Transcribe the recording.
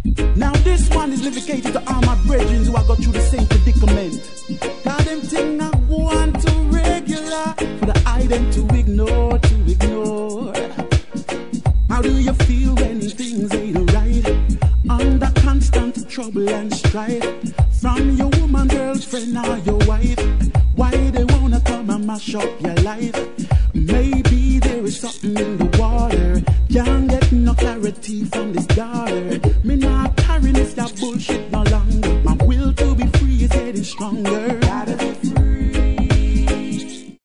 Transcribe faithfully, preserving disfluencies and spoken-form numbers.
Now this one is dedicated to all my brethren who I got through the same predicament. Cause them thing I want to regular, for the eye them to ignore, to ignore. How do you feel when things ain't right? Under constant trouble and strife, from your woman, girlfriend or your wife. Why they wanna come and mash up your life? Maybe there is something in the water. Can't get no clarity from this daughter. Me not carrying this that bullshit no longer. My will to be free is getting stronger.